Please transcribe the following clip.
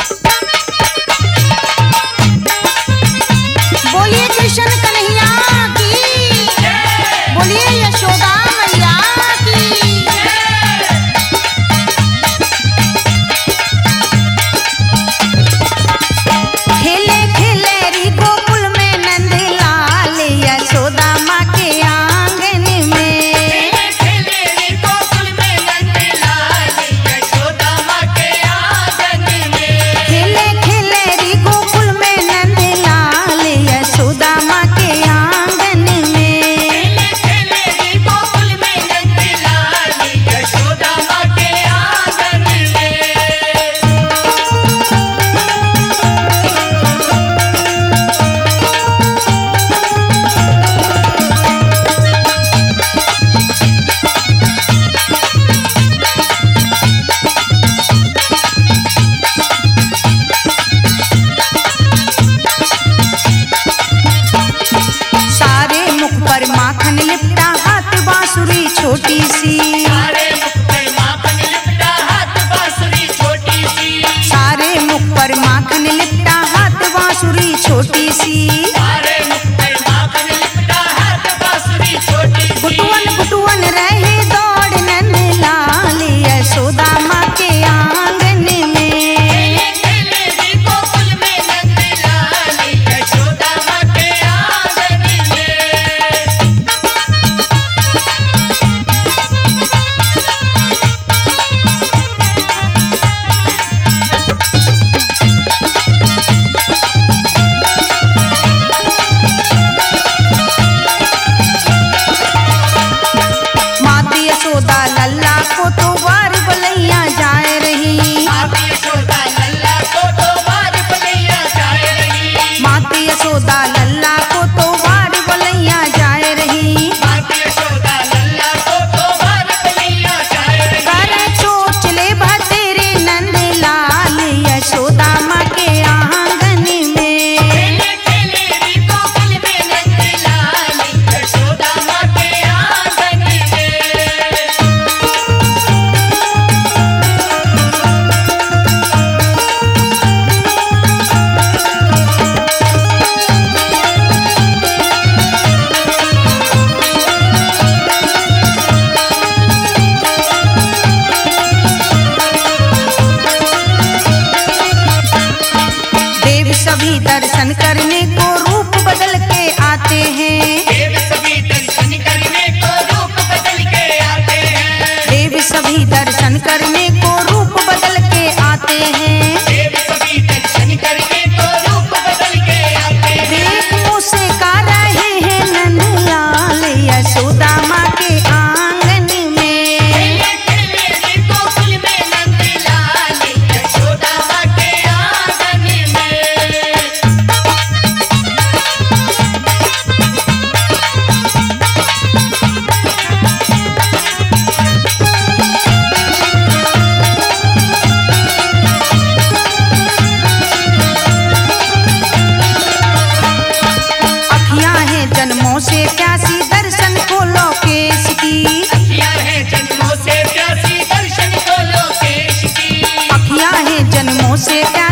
बोलिए कृष्ण कन्हैया की, बोलिए यशोदा मैया की। खेले खेले री गोकुल में नंद लाल यशोदा माँ के आंगन में। खेले रे गोकुल में नंद लाल यशोदा माँ के आंगन में। खेले खेले री गोकुल में नंद लाल यशोदा माँ के आंगन में। खेले रे गोकुल में नंद लाल यशोदा माँ के आंगन में। सारे मुख पर माखन लिपटा हाथ बांसुरी छोटी सी। सारे मुख पर माखन लिपटा हाथ बांसुरी छोटी सी। सारे मुख पर माखन लिपटा हाथ बांसुरी छोटी सी। सारे मुख पर माखन लिपटा हाथ बांसुरी छोटी सी। बुटुअन बुटुअन रहे दौड़ नंद लाल यशोदा माँ के आंगन में। खेले रे गोकुल में नंद लाल यशोदा माँ के आंगन में। माता यशोदा लल्ला को तो बार बलैया जाए रही। माता यशोदा लल्ला को तो बार बलैया जाए रही। माता यशोदा लल्ला को तो बार बलैया जाए रही। माता यशोदा लल्ला को तो बार बलैया जाए रही। कर चोचले भतेरे नंद लाल यशोदा माँ के आंगन में। खेले रे गोकुल में नंद लाल यशोदा माँ के आंगन में। देव सभी दर्शन करने को रूप बदल के आते हैं। देव सभी दर्शन करने को रूप बदल के आते हैं। देव सभी दर्शन करने को रूप बदल के आते हैं। देव सभी दर्शन करने को रूप बदल के आते हैं। देख मुझसे का रहे हैं नंद लाल यशोदा माँ के आंगन में। खेले रे गोकुल में नंद लाल यशोदा माँ के आंगन में। अखियां हैं जन्मों से प्यासी दर्शन को लोकेश की। अखियाँ हैं जन्मों से प्यासी दर्शन को लोकेश की। अखियां हैं जन्मों से प्यासी